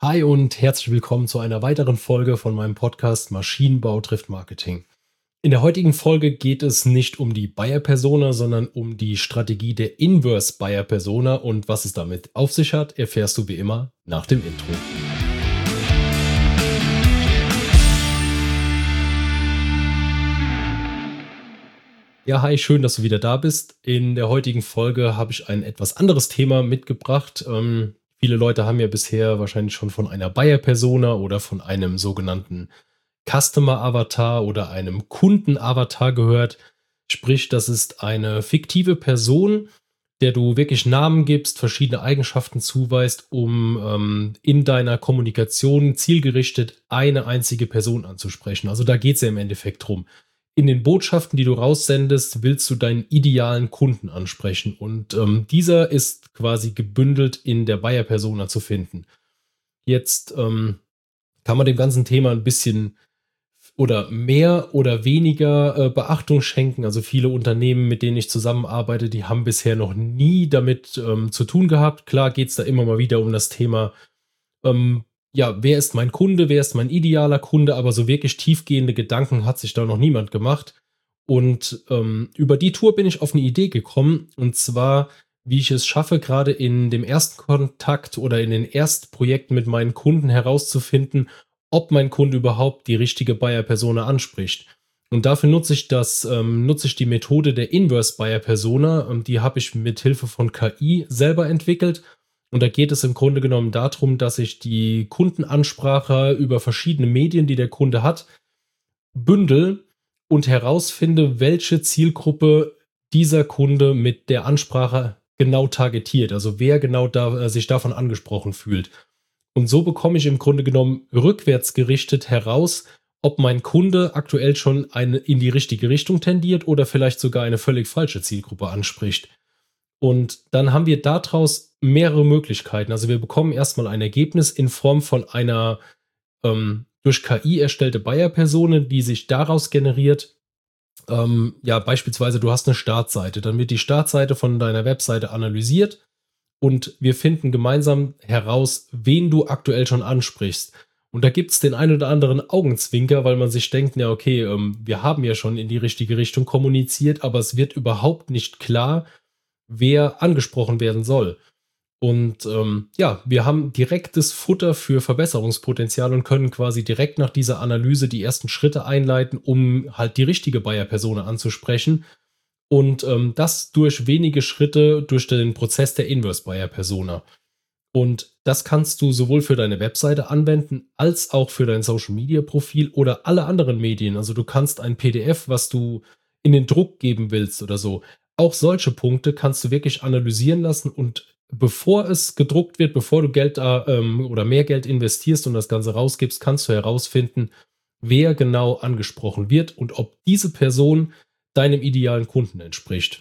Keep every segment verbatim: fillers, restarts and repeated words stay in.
Hi und herzlich willkommen zu einer weiteren Folge von meinem Podcast Maschinenbau trifft Marketing. In der heutigen Folge geht es nicht um die Buyer Persona, sondern um die Strategie der Inverse Buyer Persona, und was es damit auf sich hat, erfährst du wie immer nach dem Intro. Ja, hi, schön, dass du wieder da bist. In der heutigen Folge habe ich ein etwas anderes Thema mitgebracht. Ähm, viele Leute haben ja bisher wahrscheinlich schon von einer Buyer-Persona oder von einem sogenannten Customer-Avatar oder einem Kunden-Avatar gehört. Sprich, das ist eine fiktive Person, der du wirklich Namen gibst, verschiedene Eigenschaften zuweist, um ähm, in deiner Kommunikation zielgerichtet eine einzige Person anzusprechen. Also da geht es ja im Endeffekt drum. In den Botschaften, die du raussendest, willst du deinen idealen Kunden ansprechen. Und ähm, dieser ist quasi gebündelt in der Buyer-Persona zu finden. Jetzt ähm, kann man dem ganzen Thema ein bisschen oder mehr oder weniger äh, Beachtung schenken. Also viele Unternehmen, mit denen ich zusammenarbeite, die haben bisher noch nie damit ähm, zu tun gehabt. Klar geht es da immer mal wieder um das Thema, ähm, ja, wer ist mein Kunde, wer ist mein idealer Kunde, aber so wirklich tiefgehende Gedanken hat sich da noch niemand gemacht. Und ähm, über die Tour bin ich auf eine Idee gekommen, und zwar, wie ich es schaffe, gerade in dem ersten Kontakt oder in den Erstprojekten mit meinen Kunden herauszufinden, ob mein Kunde überhaupt die richtige Buyer-Persona anspricht. Und dafür nutze ich das, ähm, nutze ich die Methode der Inverse Buyer Persona, und die habe ich mit Hilfe von K I selber entwickelt. Und da geht es im Grunde genommen darum, dass ich die Kundenansprache über verschiedene Medien, die der Kunde hat, bündel und herausfinde, welche Zielgruppe dieser Kunde mit der Ansprache genau targetiert. Also wer genau da, äh, sich davon angesprochen fühlt. Und so bekomme ich im Grunde genommen rückwärts gerichtet heraus, ob mein Kunde aktuell schon eine in die richtige Richtung tendiert oder vielleicht sogar eine völlig falsche Zielgruppe anspricht. Und dann haben wir daraus mehrere Möglichkeiten. Also wir bekommen erstmal ein Ergebnis in Form von einer ähm, durch K I erstellte Buyer-Persona, die sich daraus generiert. Ähm, ja, beispielsweise du hast eine Startseite. Dann wird die Startseite von deiner Webseite analysiert und wir finden gemeinsam heraus, wen du aktuell schon ansprichst. Und da gibt es den einen oder anderen Augenzwinker, weil man sich denkt, ja okay, ähm, wir haben ja schon in die richtige Richtung kommuniziert, aber es wird überhaupt nicht klar, wer angesprochen werden soll. Und ähm, ja, wir haben direktes Futter für Verbesserungspotenzial und können quasi direkt nach dieser Analyse die ersten Schritte einleiten, um halt die richtige Buyer-Persona anzusprechen. Und ähm, das durch wenige Schritte durch den Prozess der Inverse Buyer Persona. Und das kannst du sowohl für deine Webseite anwenden, als auch für dein Social Media Profil oder alle anderen Medien. Also du kannst ein P D F, was du in den Druck geben willst oder so. Auch solche Punkte kannst du wirklich analysieren lassen, und bevor es gedruckt wird, bevor du Geld da ähm, oder mehr Geld investierst und das Ganze rausgibst, kannst du herausfinden, wer genau angesprochen wird und ob diese Person deinem idealen Kunden entspricht.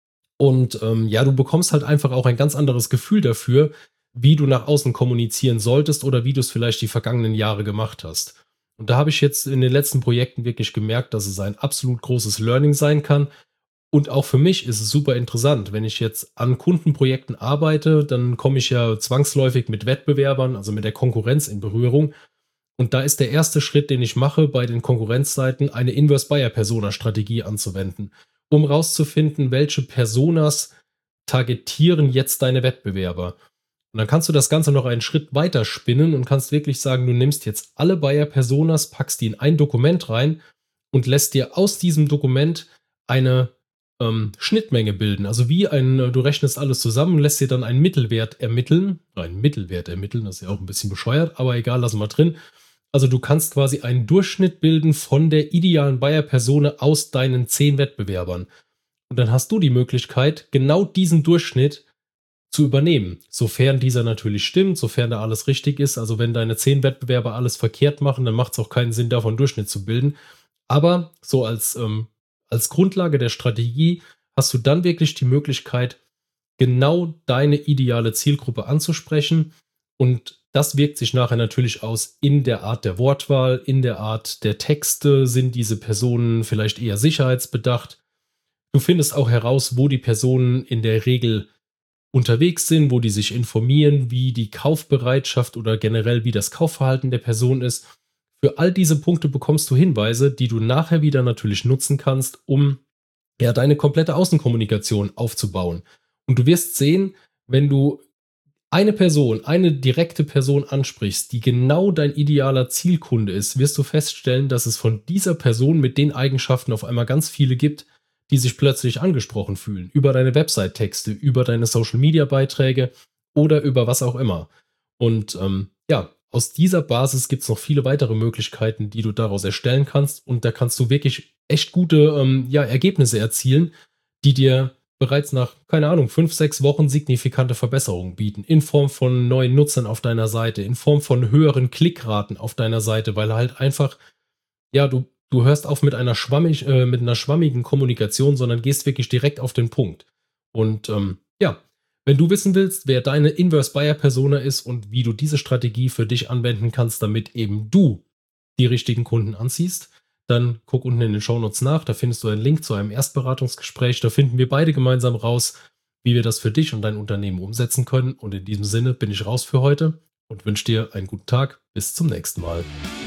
Und ähm, ja, du bekommst halt einfach auch ein ganz anderes Gefühl dafür, wie du nach außen kommunizieren solltest oder wie du es vielleicht die vergangenen Jahre gemacht hast. Und da habe ich jetzt in den letzten Projekten wirklich gemerkt, dass es ein absolut großes Learning sein kann. Und auch für mich ist es super interessant. Wenn ich jetzt an Kundenprojekten arbeite, dann komme ich ja zwangsläufig mit Wettbewerbern, also mit der Konkurrenz in Berührung. Und da ist der erste Schritt, den ich mache, bei den Konkurrenzseiten eine Inverse Buyer Persona Strategie anzuwenden, um rauszufinden, welche Personas targetieren jetzt deine Wettbewerber. Und dann kannst du das Ganze noch einen Schritt weiter spinnen und kannst wirklich sagen, du nimmst jetzt alle Buyer Personas, packst die in ein Dokument rein und lässt dir aus diesem Dokument eine ähm, Schnittmenge bilden. Also wie ein, du rechnest alles zusammen, lässt dir dann einen Mittelwert ermitteln. Einen Mittelwert ermitteln, das ist ja auch ein bisschen bescheuert, aber egal, lassen wir drin. Also du kannst quasi einen Durchschnitt bilden von der idealen Buyer-Persona aus deinen zehn Wettbewerbern. Und dann hast du die Möglichkeit, genau diesen Durchschnitt zu übernehmen. Sofern dieser natürlich stimmt, sofern da alles richtig ist. Also wenn deine zehn Wettbewerber alles verkehrt machen, dann macht es auch keinen Sinn, davon Durchschnitt zu bilden. Aber so als, ähm, als Grundlage der Strategie hast du dann wirklich die Möglichkeit, genau deine ideale Zielgruppe anzusprechen. Und das wirkt sich nachher natürlich aus in der Art der Wortwahl, in der Art der Texte. Sind diese Personen vielleicht eher sicherheitsbedacht? Du findest auch heraus, wo die Personen in der Regel unterwegs sind, wo die sich informieren, wie die Kaufbereitschaft oder generell wie das Kaufverhalten der Person ist. Für all diese Punkte bekommst du Hinweise, die du nachher wieder natürlich nutzen kannst, um ja, deine komplette Außenkommunikation aufzubauen. Und du wirst sehen, wenn du eine Person, eine direkte Person ansprichst, die genau dein idealer Zielkunde ist, wirst du feststellen, dass es von dieser Person mit den Eigenschaften auf einmal ganz viele gibt, die sich plötzlich angesprochen fühlen. Über deine Website-Texte, über deine Social-Media-Beiträge oder über was auch immer. Und ähm, ja, aus dieser Basis gibt es noch viele weitere Möglichkeiten, die du daraus erstellen kannst. Und da kannst du wirklich echt gute ähm, ja, Ergebnisse erzielen, die dir bereits nach, keine Ahnung, fünf, sechs Wochen signifikante Verbesserungen bieten. In Form von neuen Nutzern auf deiner Seite, in Form von höheren Klickraten auf deiner Seite, weil halt einfach, ja, du, du hörst auf mit einer, schwammig, äh, mit einer schwammigen Kommunikation, sondern gehst wirklich direkt auf den Punkt. Und ähm, ja, wenn du wissen willst, wer deine Inverse Buyer Persona ist und wie du diese Strategie für dich anwenden kannst, damit eben du die richtigen Kunden anziehst, dann guck unten in den Shownotes nach, da findest du einen Link zu einem Erstberatungsgespräch, da finden wir beide gemeinsam raus, wie wir das für dich und dein Unternehmen umsetzen können. Und in diesem Sinne bin ich raus für heute und wünsche dir einen guten Tag. Bis zum nächsten Mal.